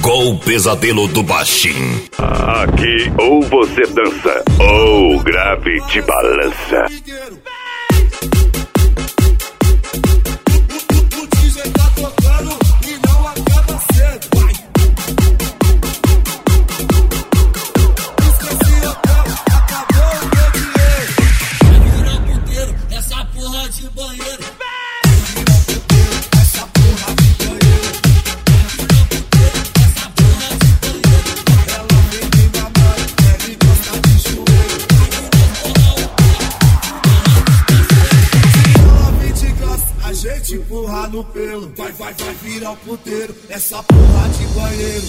Chegou o pesadelo do baixinho. Aqui ou você dança, ou o grave te balança. Empurrar no pelo, vai virar o puteiro, essa porra de banheiro.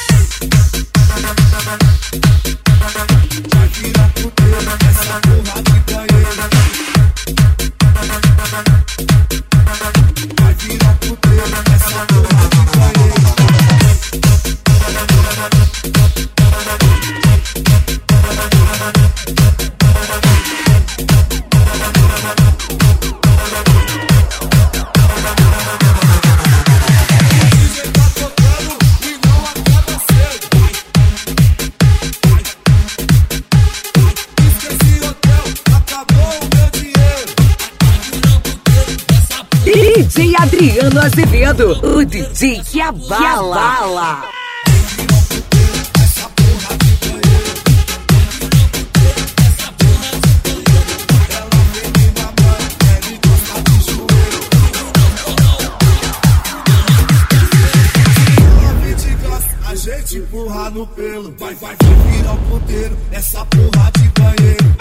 Vai virar o puteiro, essa porra de banheiro. Vai virar o puteiro, essa porra de banheiro. DJ Adriano Azevedo, o DJ que abala. A gente empurra no pelo, vai virar o puteiro, essa porra de banheiro.